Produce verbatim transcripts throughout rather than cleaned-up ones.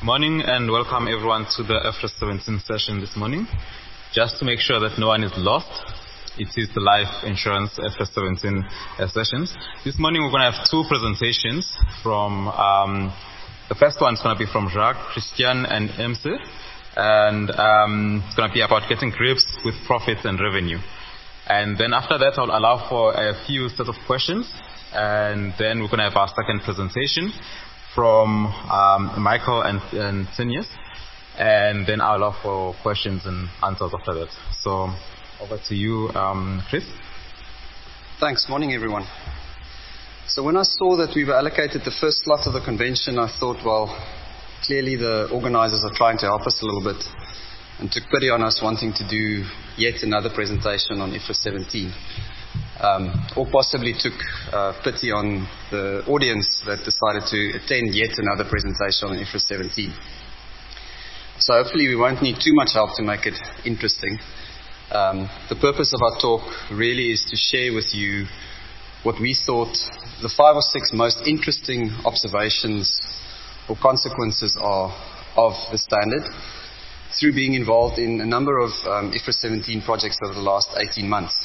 Morning and welcome everyone to the I F R S seventeen session this morning. Just to make sure that no one is lost, it is the life insurance I F R S seventeen uh, sessions. This morning we're going to have two presentations from, um, the first one is going to be from Jacques, Christian and M C, and um, it's going to be about getting grips with profits and revenue. And then after that I'll allow for a few set of questions, and then we're going to have our second presentation from um, Michael and, and Tinius, and then I'll allow for questions and answers after that. So over to you, um, Chris. Thanks. Morning, everyone. So when I saw that we were allocated the first slot of the convention, I thought, well, clearly the organizers are trying to help us a little bit, and took pity on us wanting to do yet another presentation on I F R S seventeen. Um, or possibly took uh, pity on the audience that decided to attend yet another presentation on I F R S seventeen. So hopefully we won't need too much help to make it interesting. Um, the purpose of our talk really is to share with you what we thought the five or six most interesting observations or consequences are of the standard through being involved in a number of um, I F R S seventeen projects over the last eighteen months.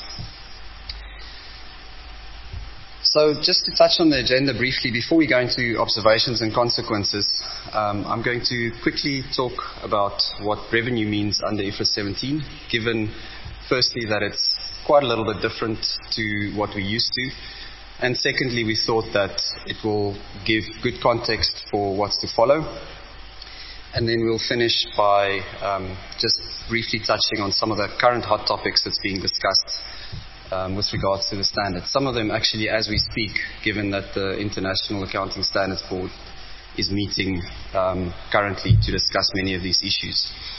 So just to touch on the agenda briefly, before we go into observations and consequences, um, I'm going to quickly talk about what revenue means under I F R S seventeen, given firstly that it's quite a little bit different to what we're used to, and secondly we thought that it will give good context for what's to follow. And then we'll finish by um, just briefly touching on some of the current hot topics that's being discussed Um, with regards to the standards. Some of them actually as we speak, given that the International Accounting Standards Board is meeting um, currently to discuss many of these issues.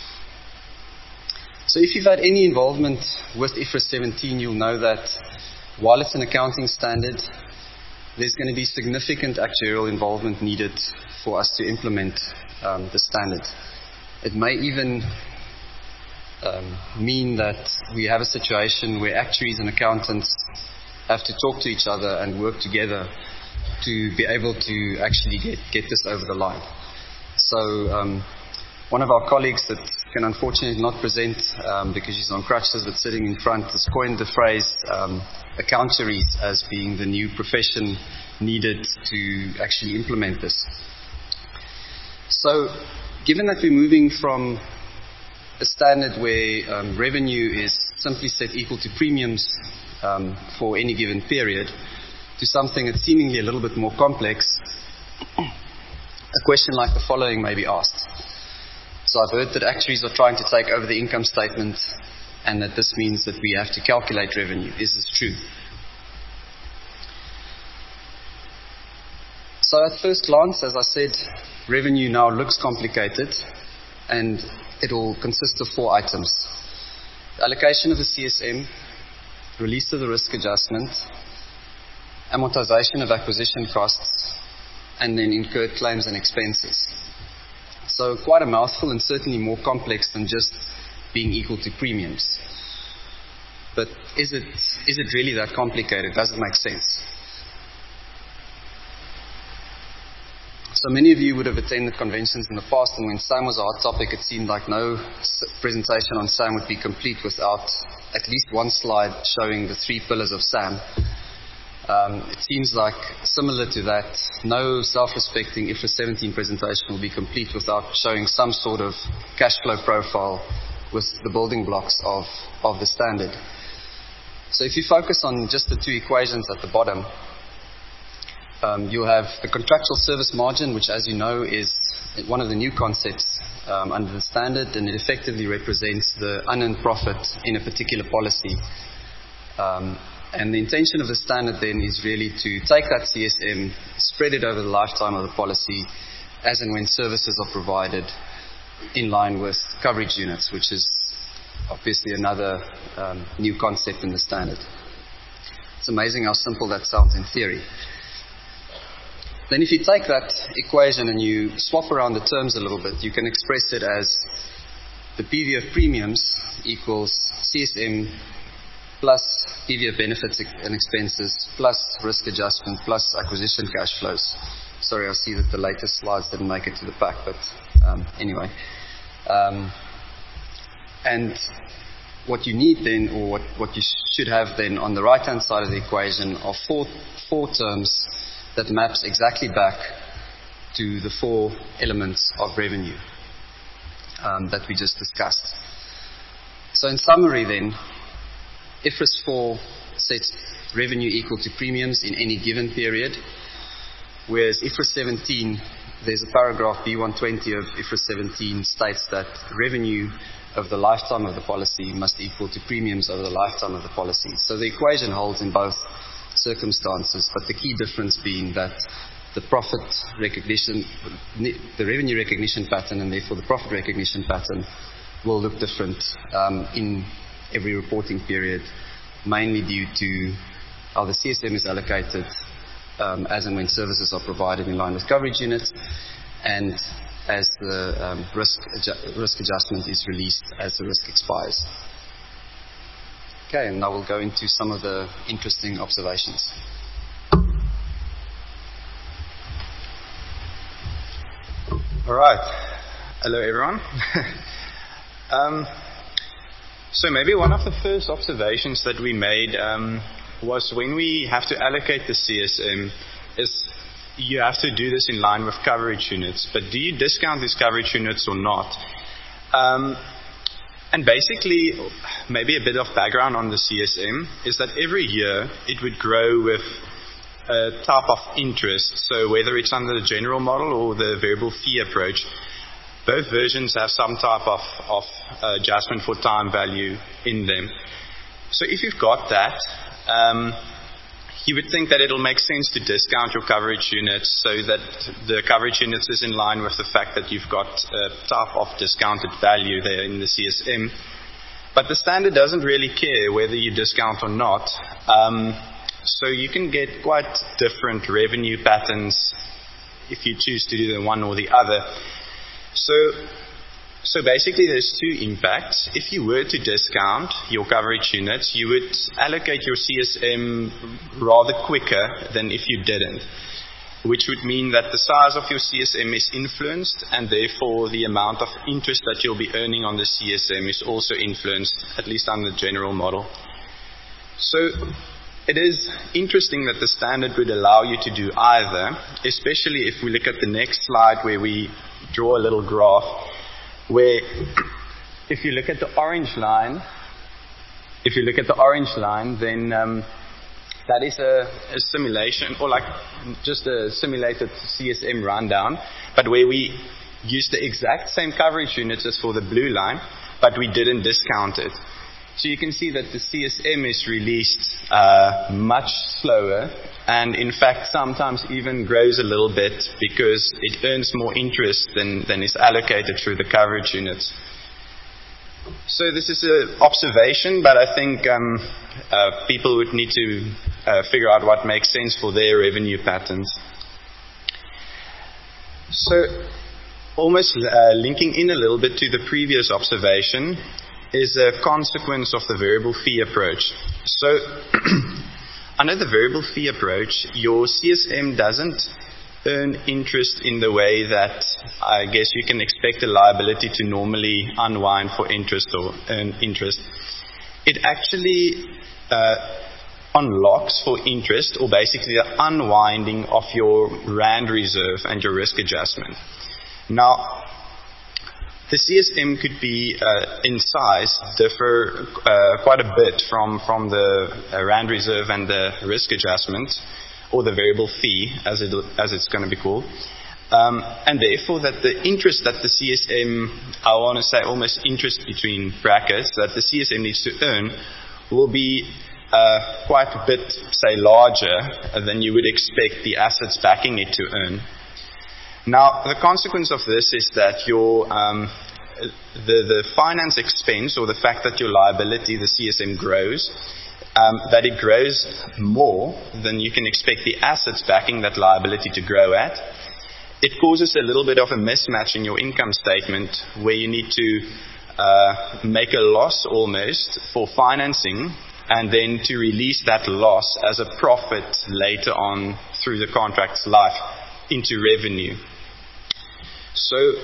So if you've had any involvement with I F R S seventeen, you'll know that while it's an accounting standard, there's going to be significant actuarial involvement needed for us to implement um, the standard. It may even Um, mean that we have a situation where actuaries and accountants have to talk to each other and work together to be able to actually get, get this over the line. So um, one of our colleagues that can unfortunately not present um, because she's on crutches but sitting in front has coined the phrase um, accountaries as being the new profession needed to actually implement this. So given that we're moving from a standard where um, revenue is simply set equal to premiums um, for any given period to something that's seemingly a little bit more complex, a question like the following may be asked. So I've heard that actuaries are trying to take over the income statement and that this means that we have to calculate revenue. Is this true? So at first glance, as I said, revenue now looks complicated, and it will consist of four items: the allocation of the C S M, release of the risk adjustment, amortization of acquisition costs, and then incurred claims and expenses. So quite a mouthful, and certainly more complex than just being equal to premiums. But is it, is it really that complicated? Does it make sense? So many of you would have attended conventions in the past, and when SAM was a hot topic, it seemed like no presentation on SAM would be complete without at least one slide showing the three pillars of SAM. Um, it seems like, similar to that, no self-respecting I F R S seventeen presentation will be complete without showing some sort of cash flow profile with the building blocks of, of the standard. So if you focus on just the two equations at the bottom, Um, you'll have the contractual service margin, which, as you know, is one of the new concepts um, under the standard, and it effectively represents the unearned profit in a particular policy. Um, and the intention of the standard then is really to take that C S M, spread it over the lifetime of the policy, as and when services are provided in line with coverage units, which is obviously another um, new concept in the standard. It's amazing how simple that sounds in theory. Then if you take that equation and you swap around the terms a little bit, you can express it as the P V of premiums equals C S M plus P V of benefits and expenses plus risk adjustment plus acquisition cash flows. Sorry, I see that the latest slides didn't make it to the pack, but Um, anyway. Um, and what you need then, or what, what you should have then on the right-hand side of the equation are four, four terms that maps exactly back to the four elements of revenue um, that we just discussed. So in summary then, I F R S four sets revenue equal to premiums in any given period, whereas I F R S seventeen, there's a paragraph B one twenty of I F R S seventeen states that revenue over the lifetime of the policy must equal to premiums over the lifetime of the policy. So the equation holds in both circumstances, but the key difference being that the profit recognition, the revenue recognition pattern, and therefore the profit recognition pattern will look different um, in every reporting period, mainly due to how the C S M is allocated um, as and when services are provided in line with coverage units, and as the um, risk, adju- risk adjustment is released as the risk expires. Okay, and now we'll go into some of the interesting observations. All right. Hello, everyone. um, so maybe one of the first observations that we made um, was when we have to allocate the C S M is you have to do this in line with coverage units. But do you discount these coverage units or not? Um, and basically, maybe a bit of background on the C S M is that every year it would grow with a type of interest. So whether it's under the general model or the variable fee approach, both versions have some type of, of uh, adjustment for time value in them. So if you've got that, um, you would think that it'll make sense to discount your coverage units so that the coverage units is in line with the fact that you've got a type of discounted value there in the C S M. But the standard doesn't really care whether you discount or not. Um, so you can get quite different revenue patterns if you choose to do the one or the other. So, so basically there's two impacts. If you were to discount your coverage units, you would allocate your C S M rather quicker than if you didn't, which would mean that the size of your C S M is influenced, and therefore the amount of interest that you'll be earning on the C S M is also influenced, at least on the general model. So it is interesting that the standard would allow you to do either, especially if we look at the next slide where we draw a little graph where if you look at the orange line, if you look at the orange line, then um, that is a, a simulation, or like just a simulated C S M rundown, but where we use the exact same coverage units as for the blue line, but we didn't discount it. So you can see that the C S M is released uh, much slower, and in fact sometimes even grows a little bit because it earns more interest than, than is allocated through the coverage units. So this is an observation, but I think um, uh, people would need to uh, figure out what makes sense for their revenue patterns. So almost uh, linking in a little bit to the previous observation is a consequence of the variable fee approach. So under the variable fee approach, your C S M doesn't earn interest in the way that I guess you can expect a liability to normally unwind for interest or earn interest. It actually uh, unlocks for interest, or basically the unwinding of your RAND reserve and your risk adjustment. Now, the C S M could be, uh, in size, differ uh, quite a bit from, from the uh, RAND reserve and the risk adjustment, or the variable fee, as, it, as it's going to be called. Um, and therefore that the interest that the C S M, I want to say almost interest between brackets, that the C S M needs to earn will be uh, quite a bit, say, larger than you would expect the assets backing it to earn. Now, the consequence of this is that your um, the, the finance expense, or the fact that your liability, the C S M, grows, um, that it grows more than you can expect the assets backing that liability to grow at. It causes a little bit of a mismatch in your income statement where you need to uh, make a loss almost for financing, and then to release that loss as a profit later on through the contract's life into revenue. So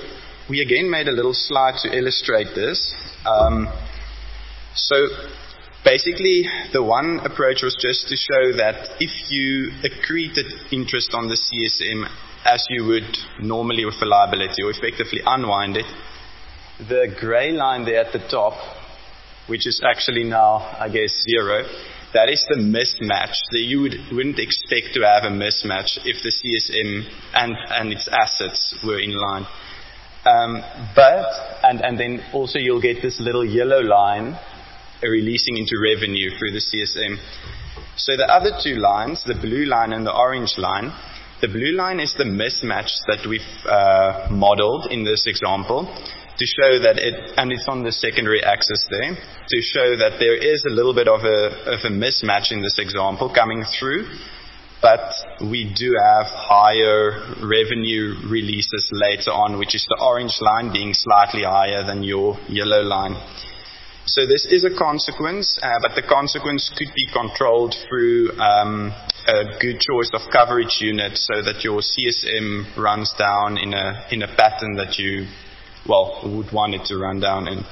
we again made a little slide to illustrate this. Um, so basically, the one approach was just to show that if you accreted interest on the C S M as you would normally with a liability, or effectively unwind it, the grey line there at the top, which is actually now, I guess, zero, that is the mismatch. That you would, wouldn't expect to have a mismatch if the C S M and, and its assets were in line. Um, but, and, and then also you'll get this little yellow line uh, releasing into revenue through the C S M. So the other two lines, the blue line and the orange line, the blue line is the mismatch that we've uh, modeled in this example to show that it, and it's on the secondary axis there, to show that there is a little bit of a, of a mismatch in this example coming through. But we do have higher revenue releases later on, which is the orange line being slightly higher than your yellow line. So this is a consequence, uh, but the consequence could be controlled through um, a good choice of coverage unit so that your C S M runs down in a, in a pattern that you, well, would want it to run down in.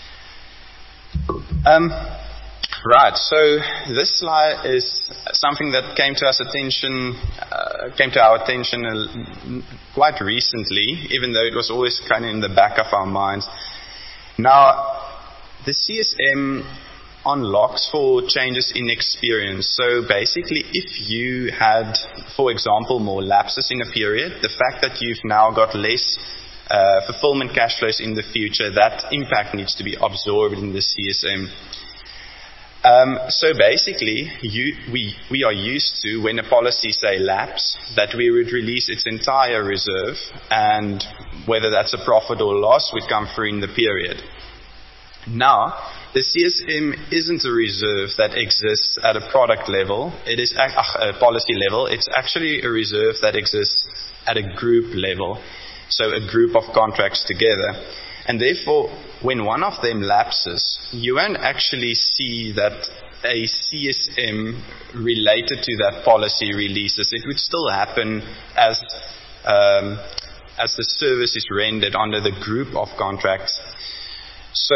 Um, Right, so this slide is something that came to us attention, uh, came to our attention uh, quite recently, even though it was always kind of in the back of our minds. Now, the C S M unlocks for changes in experience. So basically, if you had, for example, more lapses in a period, the fact that you've now got less uh, fulfillment cash flows in the future, that impact needs to be absorbed in the C S M. Um, so basically, you, we, we are used to, when a policy, say, lapse, that we would release its entire reserve, and whether that's a profit or loss would come through in the period. Now, the C S M isn't a reserve that exists at a product level. It is a, a policy level. It's actually a reserve that exists at a group level, so a group of contracts together. And therefore, when one of them lapses, you won't actually see that a C S M related to that policy releases. It would still happen as, um, as the service is rendered under the group of contracts. So,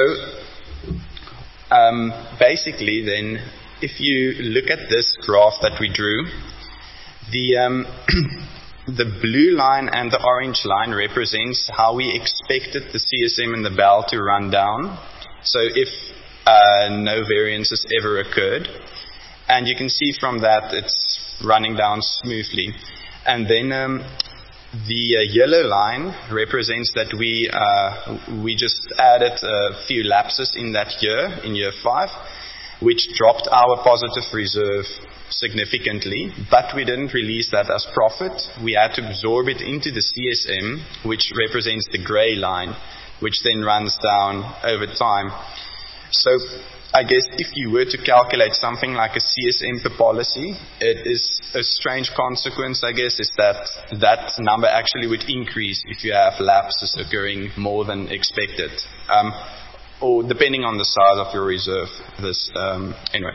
um, basically then, if you look at this graph that we drew, the... Um, The blue line and the orange line represents how we expected the C S M and the B E L to run down. So if uh, no variances ever occurred. And you can see from that it's running down smoothly. And then um, the uh, yellow line represents that we, uh, we just added a few lapses in that year, in year five, which dropped our positive reserve significantly, but we didn't release that as profit. We had to absorb it into the C S M, which represents the grey line, which then runs down over time. So I guess if you were to calculate something like a C S M per policy, it is a strange consequence, I guess, is that that number actually would increase if you have lapses occurring more than expected. Um, or depending on the size of your reserve. This, um, anyway.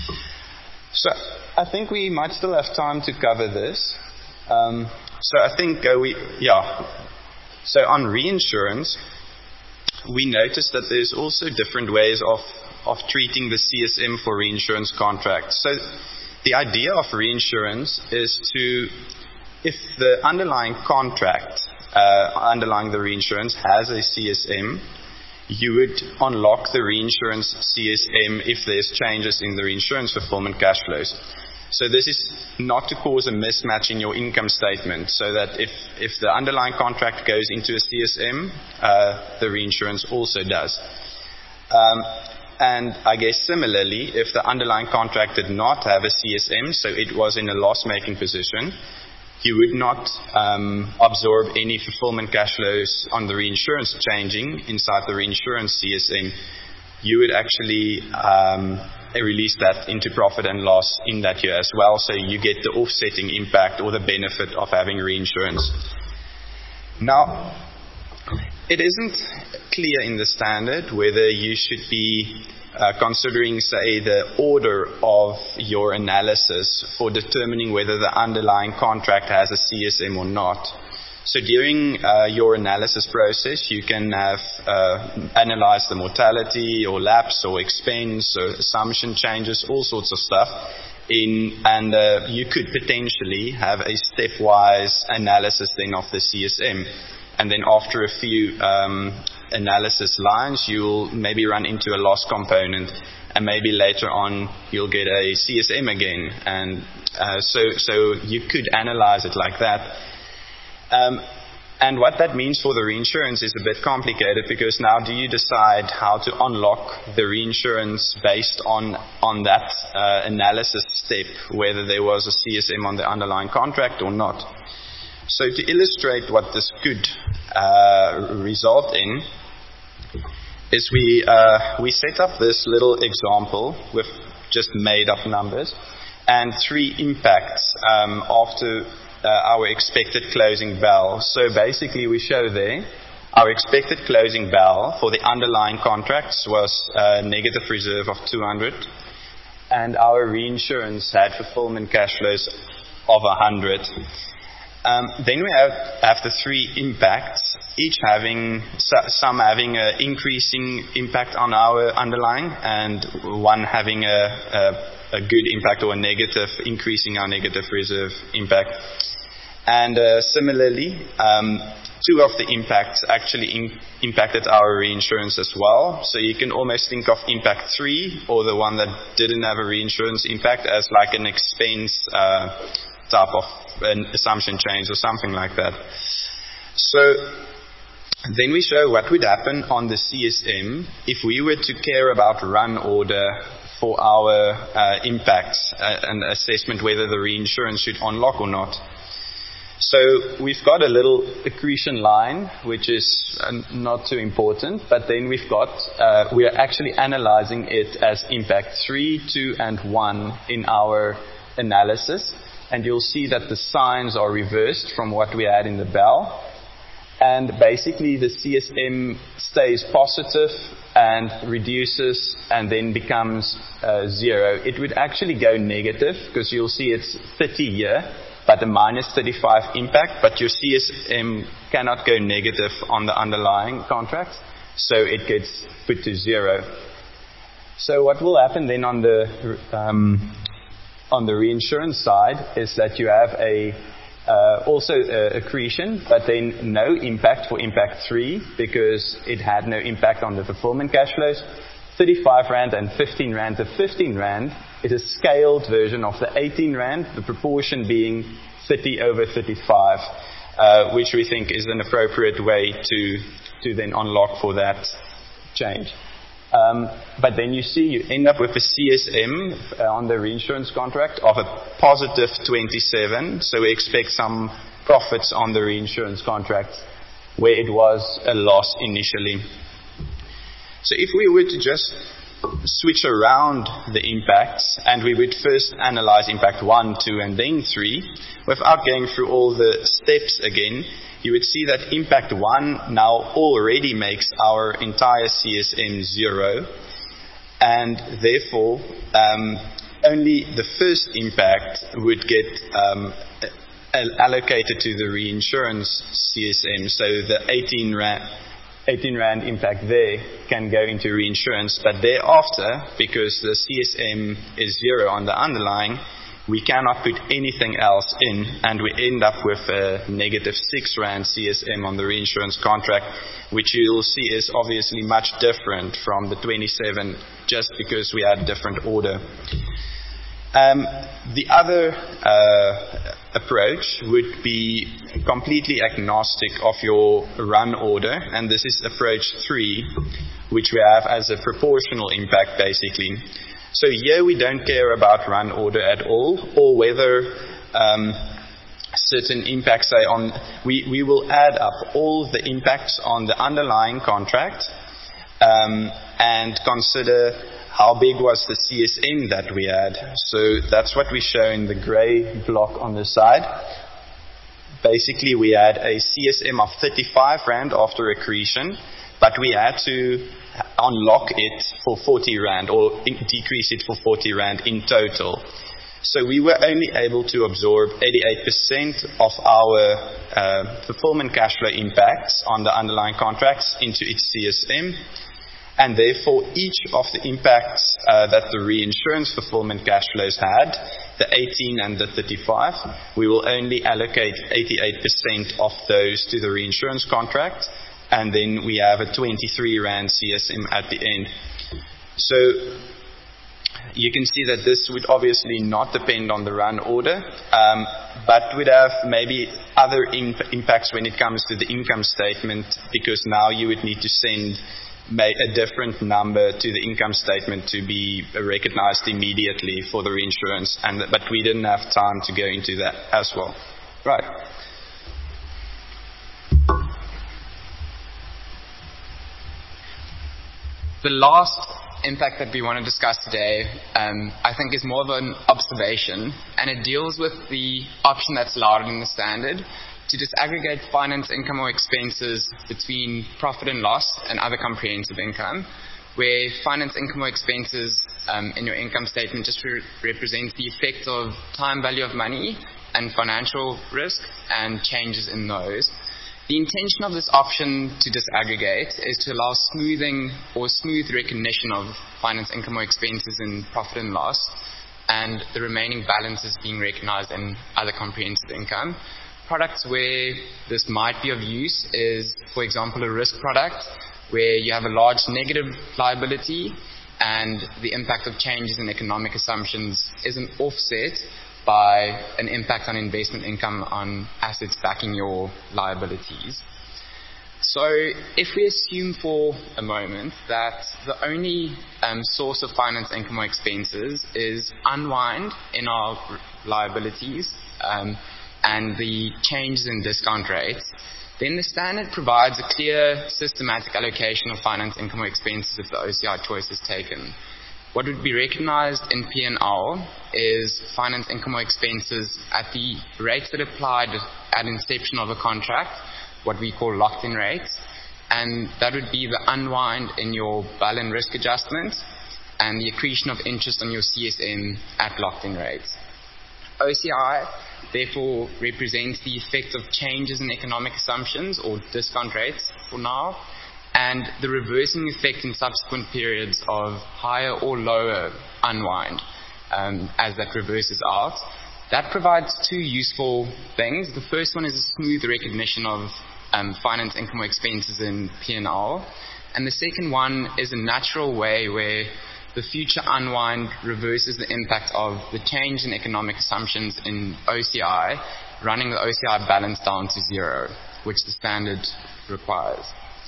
So I think we might still have time to cover this. Um, so I think uh, we, yeah. So on reinsurance, we noticed that there's also different ways of, of treating the C S M for reinsurance contracts. So the idea of reinsurance is to, if the underlying contract, uh, underlying the reinsurance has a C S M, you would unlock the reinsurance C S M if there's changes in the reinsurance fulfillment cash flows. So this is not to cause a mismatch in your income statement, so that if, if the underlying contract goes into a C S M, uh, the reinsurance also does. Um, and I guess similarly, if the underlying contract did not have a C S M, so it was in a loss-making position, you would not um, absorb any fulfillment cash flows on the reinsurance changing inside the reinsurance C S M. You would actually um, release that into profit and loss in that year as well, so you get the offsetting impact or the benefit of having reinsurance. Now, it isn't clear in the standard whether you should be Uh, considering, say, the order of your analysis for determining whether the underlying contract has a C S M or not. So during uh, your analysis process, you can have uh, analyze the mortality or lapse or expense or assumption changes, all sorts of stuff. In, and uh, you could potentially have a stepwise analysis then of the C S M. And then after a few um, analysis lines, you'll maybe run into a loss component. And maybe later on, you'll get a C S M again. And uh, so, so you could analyze it like that. Um, and what that means for the reinsurance is a bit complicated, because now do you decide how to unlock the reinsurance based on on that uh, analysis step, whether there was a C S M on the underlying contract or not. So to illustrate what this could uh, result in, is we uh, we set up this little example with just made up numbers and three impacts um, after Uh, our expected closing bell. So basically we show there our expected closing bell for the underlying contracts was a negative reserve of two hundred, and our reinsurance had fulfillment cash flows of one hundred. Um, then we have, have the three impacts, each having some having an increasing impact on our underlying, and one having a, a, a good impact or a negative, increasing our negative reserve impact. And uh, similarly, um, two of the impacts actually in, impacted our reinsurance as well. So you can almost think of impact three, or the one that didn't have a reinsurance impact, as like an expense uh, type of an assumption change or something like that. So then we show what would happen on the C S M if we were to care about run order for our uh, impacts, uh, and assessment whether the reinsurance should unlock or not. So we've got a little accretion line, which is uh, not too important, but then we've got, uh, we are actually analyzing it as impact three, two, and one in our analysis. And you'll see that the signs are reversed from what we had in the bell. And basically the C S M stays positive and reduces and then becomes uh, zero. It would actually go negative, because you'll see it's thirty here. But a minus thirty-five impact, but your C S M cannot go negative on the underlying contract, so it gets put to zero. So what will happen then on the um, on the reinsurance side is that you have a uh, also uh, accretion, but then no impact for impact three, because it had no impact on the fulfillment cash flows. thirty-five rand and fifteen rand. The fifteen rand is a scaled version of the eighteen rand, the proportion being thirty over thirty-five, uh, which we think is an appropriate way to to then unlock for that change. Um, but then you see you end up with a C S M uh, on the reinsurance contract of a positive twenty-seven, so we expect some profits on the reinsurance contract where it was a loss initially. So if we were to just switch around the impacts, and we would first analyze impact one, two, and then three, without going through all the steps again, you would see that impact one now already makes our entire C S M zero, and therefore um, only the first impact would get um, allocated to the reinsurance C S M. So the eighteen rand eighteen rand impact there can go into reinsurance, but thereafter, because the C S M is zero on the underlying, we cannot put anything else in, and we end up with a negative six rand C S M on the reinsurance contract, which you'll see is obviously much different from the twenty-seven, just because we had different order. Um, the other uh, approach would be completely agnostic of your run order, and this is approach three, which we have as a proportional impact basically. So here we don't care about run order at all, or whether um, certain impacts say on, we, we will add up all the impacts on the underlying contract um, and consider how big was the C S M that we had. So that's what we show in the grey block on the side. Basically we had a C S M of thirty-five rand after accretion, but we had to unlock it for forty rand, or in- decrease it for forty rand in total. So we were only able to absorb eighty-eight percent of our uh, fulfillment cash flow impacts on the underlying contracts into its C S M. And therefore, each of the impacts uh, that the reinsurance fulfillment cash flows had, the eighteen and the thirty-five, we will only allocate eighty-eight percent of those to the reinsurance contract, and then we have a twenty-three rand C S M at the end. So you can see that this would obviously not depend on the run order, um, but would have maybe other imp- impacts when it comes to the income statement, because now you would need to send a different number to the income statement to be recognized immediately for the reinsurance, and but we didn't have time to go into that as well. Right. The last impact that we want to discuss today, um, I think, is more of an observation, and it deals with the option that's allowed in the standard to disaggregate finance income or expenses between profit and loss and other comprehensive income, where finance income or expenses um, in your income statement just re- represents the effect of time value of money and financial risk and changes in those. The intention of this option to disaggregate is to allow smoothing or smooth recognition of finance income or expenses in profit and loss, and the remaining balances being recognized in other comprehensive income. Products where this might be of use is, for example, a risk product where you have a large negative liability and the impact of changes in economic assumptions isn't offset by an impact on investment income on assets backing your liabilities. So if we assume for a moment that the only um, source of finance income or expenses is unwind in our liabilities, um, and the changes in discount rates, then the standard provides a clear systematic allocation of finance income or expenses if the O C I choice is taken. What would be recognized in P and L is finance income or expenses at the rates that applied at inception of a contract, what we call locked-in rates, and that would be the unwind in your balance risk adjustment and the accretion of interest on your C S M at locked-in rates. O C I therefore represents the effect of changes in economic assumptions or discount rates for now, and the reversing effect in subsequent periods of higher or lower unwind um, as that reverses out. That provides two useful things. The first one is a smooth recognition of um, finance income or expenses in P and L, and the second one is a natural way where the future unwind reverses the impact of the change in economic assumptions in O C I, running the O C I balance down to zero, which the standard requires.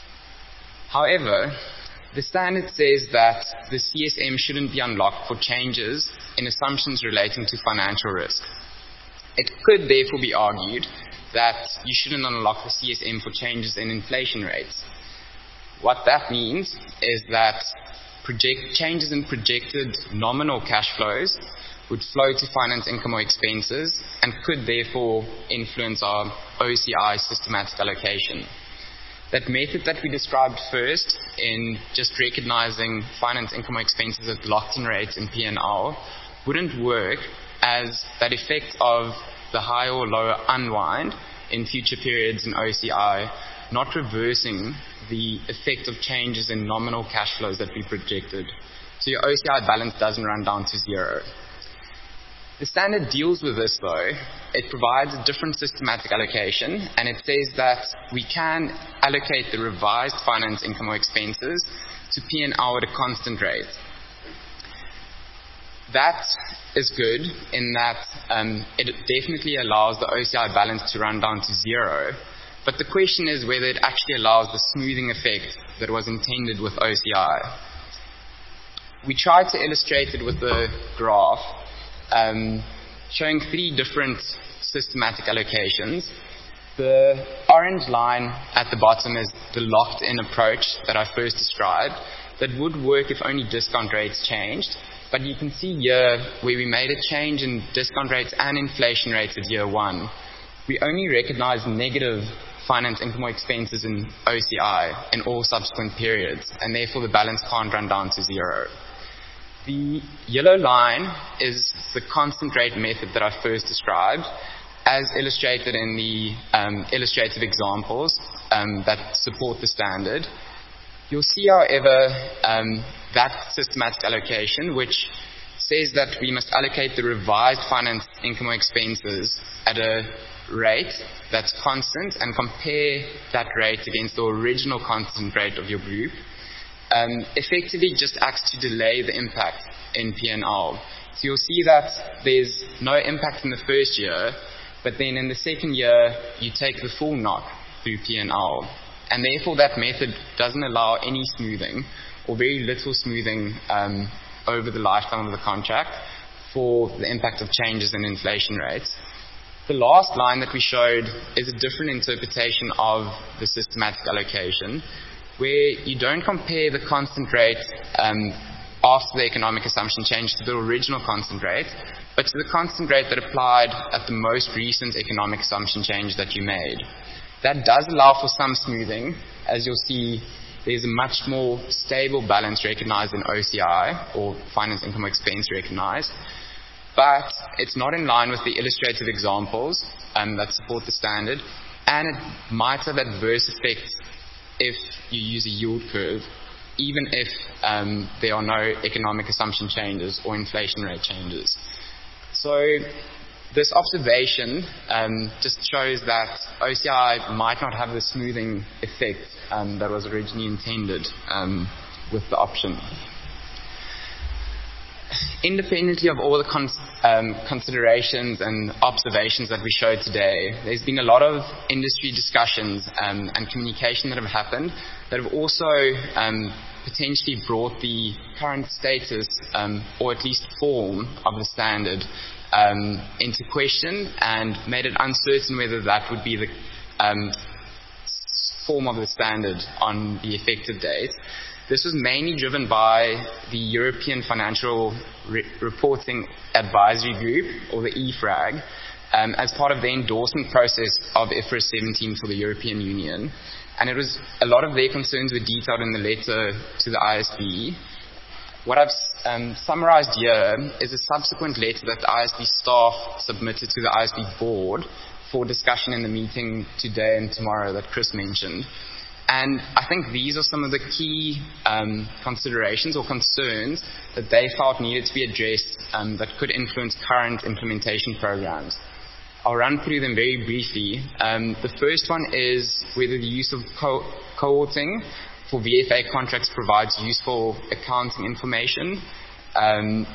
However, the standard says that the C S M shouldn't be unlocked for changes in assumptions relating to financial risk. It could therefore be argued that you shouldn't unlock the C S M for changes in inflation rates. What that means is that Project changes in projected nominal cash flows would flow to finance income or expenses and could therefore influence our O C I systematic allocation. That method that we described first in just recognizing finance income or expenses at locked-in rates in P and L wouldn't work, as that effect of the higher or lower unwind in future periods in O C I not reversing the effect of changes in nominal cash flows that we projected. So your O C I balance doesn't run down to zero. The standard deals with this though. It provides a different systematic allocation, and it says that we can allocate the revised finance income or expenses to P and L at a constant rate. That is good in that um, it definitely allows the O C I balance to run down to zero. But the question is whether it actually allows the smoothing effect that was intended with O C I. We tried to illustrate it with a graph um, showing three different systematic allocations. The orange line at the bottom is the locked-in approach that I first described that would work if only discount rates changed. But you can see here where we made a change in discount rates and inflation rates at year one. We only recognize negative finance income or expenses in O C I in all subsequent periods, and therefore the balance can't run down to zero. The yellow line is the constant rate method that I first described, as illustrated in the um, illustrative examples um, that support the standard. You'll see, however, um, that systematic allocation, which says that we must allocate the revised finance income or expenses at a rate that's constant and compare that rate against the original constant rate of your group, um, effectively just acts to delay the impact in P and L. So you'll see that there's no impact in the first year, but then in the second year you take the full knock through P and L. And therefore that method doesn't allow any smoothing or very little smoothing um, over the lifetime of the contract for the impact of changes in inflation rates. The last line that we showed is a different interpretation of the systematic allocation, where you don't compare the constant rate um, after the economic assumption change to the original constant rate, but to the constant rate that applied at the most recent economic assumption change that you made. That does allow for some smoothing. As you'll see, there's a much more stable balance recognized in O C I, or finance income or expense recognized, but it's not in line with the illustrative examples um, that support the standard, and it might have adverse effects if you use a yield curve, even if um, there are no economic assumption changes or inflation rate changes. So this observation um, just shows that O C I might not have the smoothing effect um, that was originally intended um, with the option. Independently of all the con- um, considerations and observations that we showed today, there's been a lot of industry discussions um, and communication that have happened that have also um, potentially brought the current status um, or at least form of the standard um, into question and made it uncertain whether that would be the um, form of the standard on the effective date. This was mainly driven by the European Financial Re- Reporting Advisory Group, or the E F R A G, um, as part of the endorsement process of I F R S seventeen for the European Union. And it was a lot of their concerns were detailed in the letter to the I S B. What I've um, summarized here is a subsequent letter that the I S B staff submitted to the I S B board for discussion in the meeting today and tomorrow that Chris mentioned. And I think these are some of the key um, considerations or concerns that they felt needed to be addressed um, that could influence current implementation programs. I'll run through them very briefly. Um, the first one is whether the use of co- cohorting for V F A contracts provides useful accounting information, um,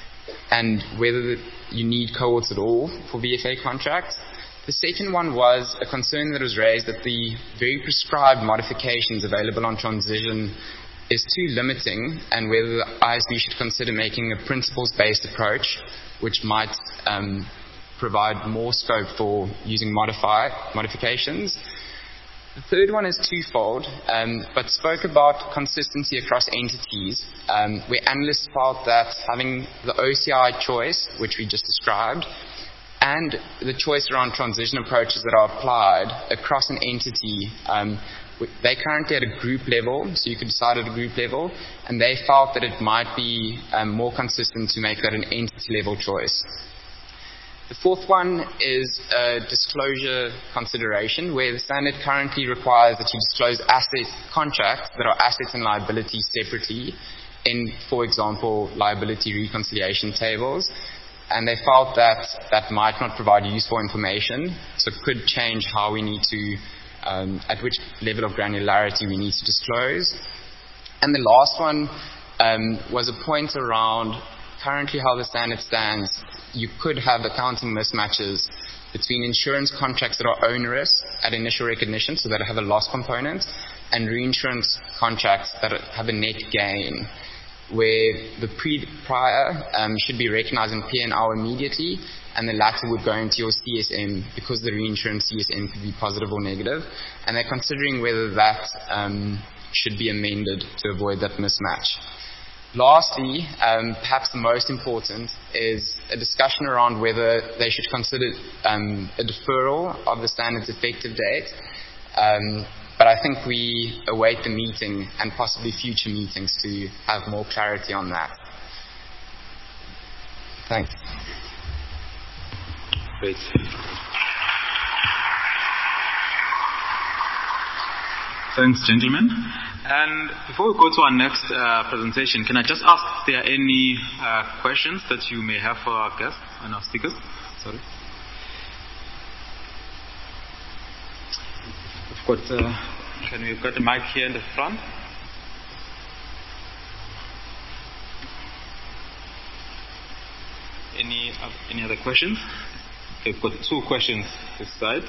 and whether the, you need cohorts at all for V F A contracts. The second one was a concern that was raised that the very prescribed modifications available on transition is too limiting, and whether the I S B should consider making a principles-based approach, which might um, provide more scope for using modify, modifications. The third one is twofold, um, but spoke about consistency across entities, um, where analysts felt that having the O C I choice, which we just described, and the choice around transition approaches that are applied across an entity, um, they currently at a group level, so you could decide at a group level, and they felt that it might be um, more consistent to make that an entity level choice. The fourth one is a disclosure consideration, where the standard currently requires that you disclose asset contracts that are assets and liabilities separately in, for example, liability reconciliation tables. And they felt that that might not provide useful information, so it could change how we need to, um, at which level of granularity we need to disclose. And the last one um, was a point around currently how the standard stands. You could have accounting mismatches between insurance contracts that are onerous at initial recognition, so that have a loss component, and reinsurance contracts that have a net gain, where the pre prior um, should be recognized in P and L immediately, and the latter would go into your C S M because the reinsurance C S M could be positive or negative, and they're considering whether that um, should be amended to avoid that mismatch. Lastly, um, perhaps the most important, is a discussion around whether they should consider um, a deferral of the standard's effective date. Um, But I think we await the meeting and possibly future meetings to have more clarity on that. Thanks. Great. Thanks, gentlemen. And before we go to our next uh, presentation, can I just ask if there are any uh, questions that you may have for our guests and our speakers? Sorry. We've got, uh, can we have got the mic here in the front? Any uh, any other questions? Okay, we've got two questions this side.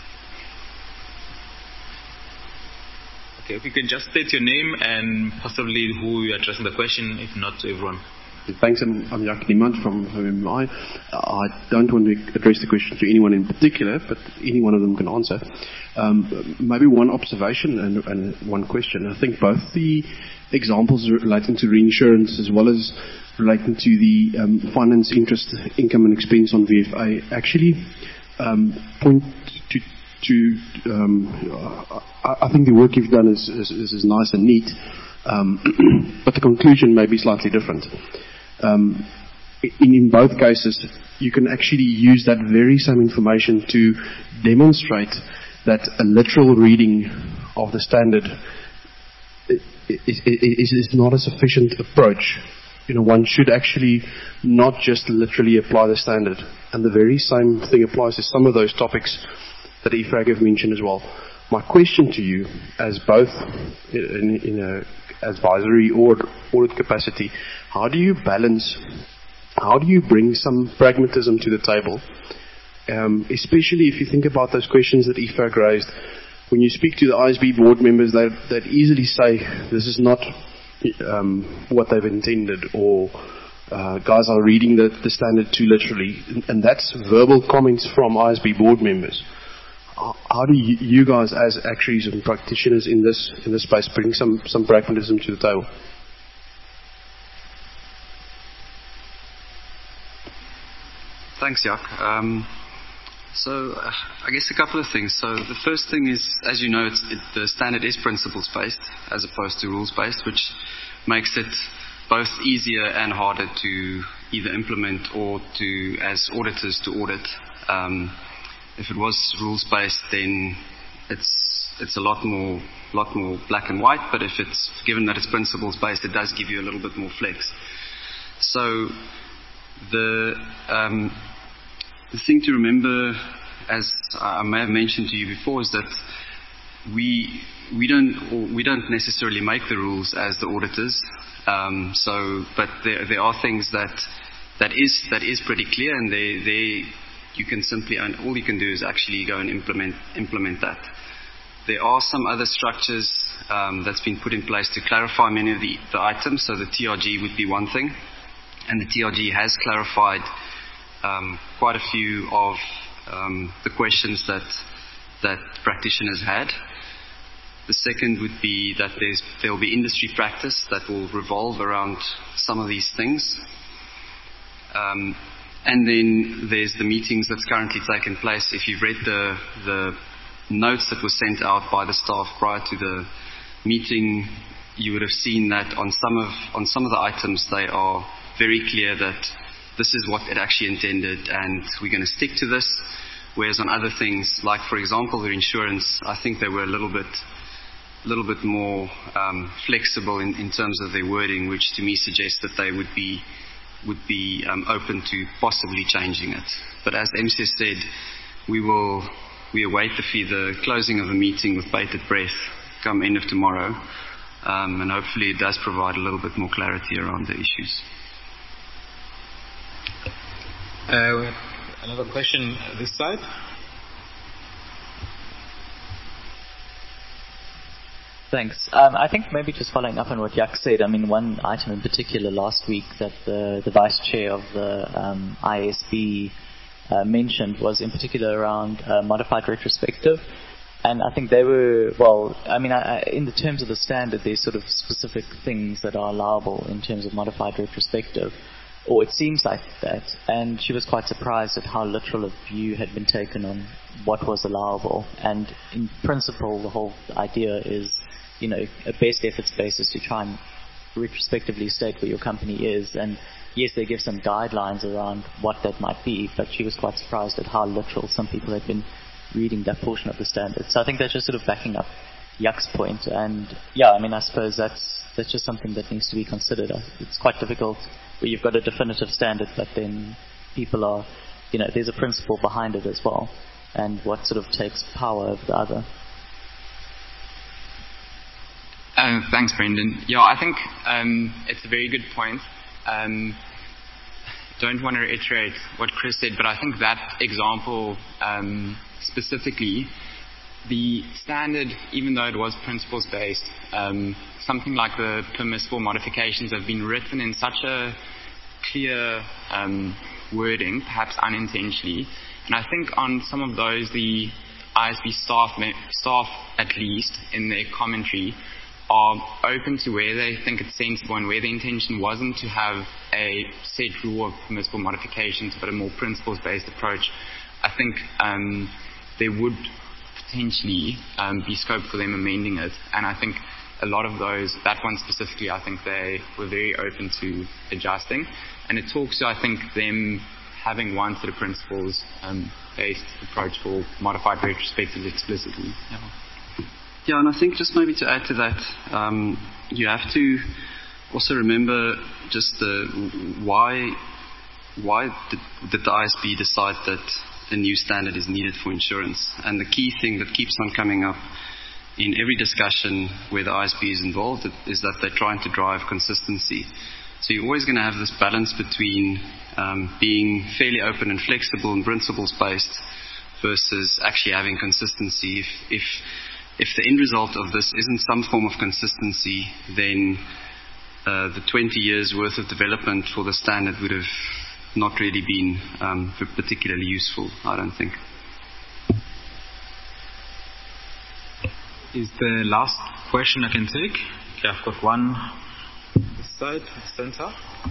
Okay, if you can just state your name and possibly who you're addressing the question, if not to everyone. Thanks, I'm, I'm Jacques Niemand from M I. I don't want to address the question to anyone in particular, but any one of them can answer. Um, maybe one observation and, and one question. I think both the examples relating to reinsurance as well as relating to the um, finance, interest, income and expense on V F A actually um, point to, to um, I, I think the work you've done is, is, is nice and neat, um, but the conclusion may be slightly different. Um, in, in both cases, you can actually use that very same information to demonstrate that a literal reading of the standard is, is, is not a sufficient approach. You know, one should actually not just literally apply the standard. And the very same thing applies to some of those topics that I F R A G have mentioned as well. My question to you, as both in, in a advisory or audit capacity, how do you balance, how do you bring some pragmatism to the table, um, especially if you think about those questions that I F R A G raised. When you speak to the I S B board members, they they'd easily say this is not um, what they've intended, or uh, guys are reading the, the standard too literally, and that's verbal comments from I S B board members. How do you, you guys, as actuaries and practitioners in this in this space, bring some, some pragmatism to the table? Thanks, Jacques. Um, so, uh, I guess a couple of things. So, the first thing is, as you know, it's, it, the standard is principles-based as opposed to rules-based, which makes it both easier and harder to either implement or to, as auditors, to audit. Um, If it was rules-based, then it's it's a lot more lot more black and white. But if it's given that it's principles-based, it does give you a little bit more flex. So the um, the thing to remember, as I may have mentioned to you before, is that we we don't we don't necessarily make the rules as the auditors. Um, so, but there there are things that that is that is pretty clear, and they they. You can simply, and all you can do is actually go and implement implement that. There are some other structures um, that's been put in place to clarify many of the, the items. So the T R G would be one thing, and the T R G has clarified um, quite a few of um, the questions that that practitioners had. The second would be that there's there will be industry practice that will revolve around some of these things. Um, And then there's the meetings that's currently taken place. If you've read the the notes that were sent out by the staff prior to the meeting, you would have seen that on some of on some of the items they are very clear that this is what it actually intended and we're going to stick to this. Whereas on other things, like for example the insurance, I think they were a little bit a little bit more um, flexible in, in terms of their wording, which to me suggests that they would be would be um, open to possibly changing it. But as M C S said, we will we await the, fee, the closing of the meeting with bated breath come end of tomorrow, um, and hopefully it does provide a little bit more clarity around the issues. Uh, another question this side. Thanks. Um, I think maybe just following up on what Jacques said, I mean, one item in particular last week that the, the Vice Chair of the um, I S B uh, mentioned was in particular around uh, modified retrospective. And I think they were, well, I mean, I, I, in the terms of the standard, there's sort of specific things that are allowable in terms of modified retrospective, or it seems like that. And she was quite surprised at how literal a view had been taken on what was allowable. And in principle, the whole idea is, you know, a best efforts basis to try and retrospectively state where your company is. And yes, they give some guidelines around what that might be, but she was quite surprised at how literal some people had been reading that portion of the standard. So I think that's just sort of backing up Yak's point. And yeah, I mean, I suppose that's that's just something that needs to be considered. It's quite difficult where you've got a definitive standard, but then people are, you know, there's a principle behind it as well, and what sort of takes power over the other. Uh, thanks, Brendan. Yeah, I think um, it's a very good point. Um, don't want to reiterate what Chris said, but I think that example um, specifically, the standard, even though it was principles-based, um, something like the permissible modifications have been written in such a clear um, wording, perhaps unintentionally. And I think on some of those, the I S B staff, staff at least, in their commentary, are open to where they think it's sensible and where the intention wasn't to have a set rule of permissible modifications, but a more principles-based approach. I think um, there would potentially um, be scope for them amending it. And I think a lot of those, that one specifically, I think they were very open to adjusting. And it talks to, I think, them having one set of principles um, based approach for modified retrospectives explicitly. Yeah. Yeah, and I think just maybe to add to that, um, you have to also remember just the why why did, did the I S B decide that a new standard is needed for insurance. And the key thing that keeps on coming up in every discussion where the I S B is involved is that they're trying to drive consistency. So you're always going to have this balance between um, being fairly open and flexible and principles-based versus actually having consistency. If, if If the end result of this isn't some form of consistency, then uh, the twenty years worth of development for the standard would have not really been um, particularly useful, I don't think. Is the last question I can take? Okay, I've got one this side, center.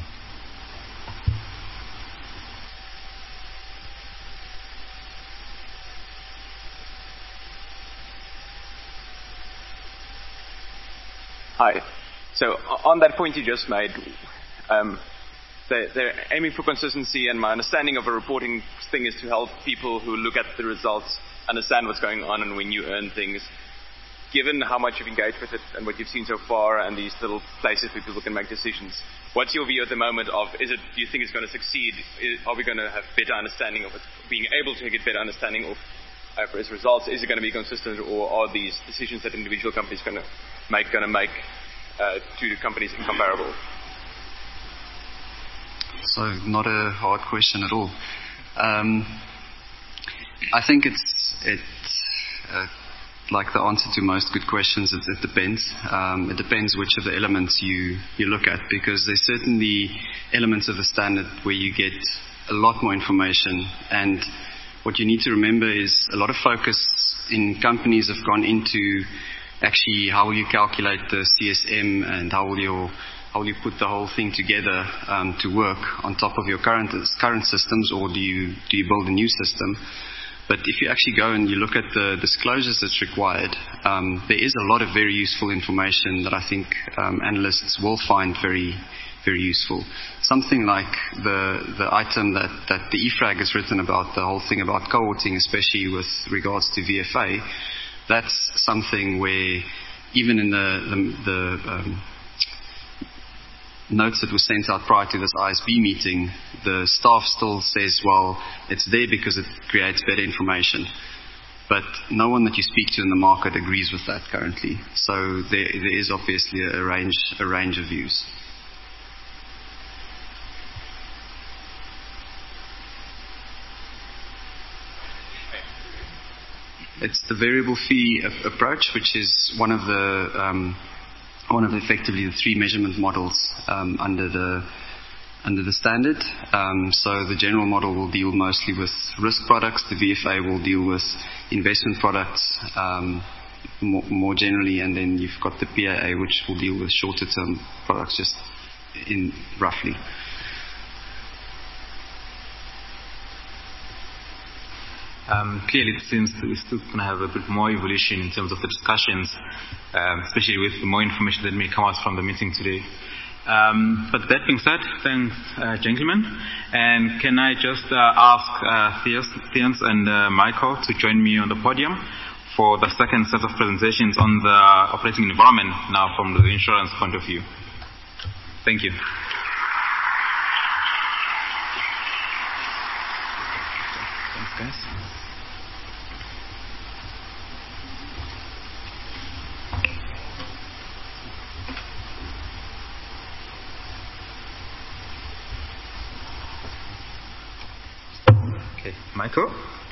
Hi. So on that point you just made, um, they're, they're aiming for consistency, and my understanding of a reporting thing is to help people who look at the results understand what's going on and when you earn things. Given how much you've engaged with it and what you've seen so far and these little places where people can make decisions, what's your view at the moment of, is it, do you think it's going to succeed? Is, are we going to have better understanding of it, being able to get better understanding of I F R S results? Is it going to be consistent, or are these decisions that individual companies going to make going to make uh, two companies incomparable? So not a hard question at all. Um, I think it's it's uh, like the answer to most good questions. It, it depends. Um, it depends which of the elements you you look at, because there's certainly elements of the standard where you get a lot more information, and what you need to remember is a lot of focus in companies have gone into actually how will you calculate the C S M and how will you how will you put the whole thing together um, to work on top of your current current systems, or do you do you build a new system? But if you actually go and you look at the disclosures that's required, um, there is a lot of very useful information that I think um, analysts will find very very useful. Something like the the item that, that the E F R A G has written about, the whole thing about cohorting, especially with regards to V F A, that's something where even in the, the, the um, notes that were sent out prior to this I S B meeting, the staff still says, well, it's there because it creates better information. But no one that you speak to in the market agrees with that currently. So there, there is obviously a range, a range of views. It's the variable fee a- approach, which is one of the um, one of the effectively the three measurement models um, under the under the standard. Um, so the general model will deal mostly with risk products. The V F A will deal with investment products um, more, more generally, and then you've got the P A A, which will deal with shorter term products, just in roughly. Um, clearly, it seems that we're still going to have a bit more evolution in terms of the discussions, um, especially with more information that may come out from the meeting today. Um, but that being said, thanks, uh, gentlemen. And can I just uh, ask uh, Theuns and uh, Michael to join me on the podium for the second set of presentations on the operating environment now from the insurance point of view. Thank you. Thanks, guys. Okay, Michael?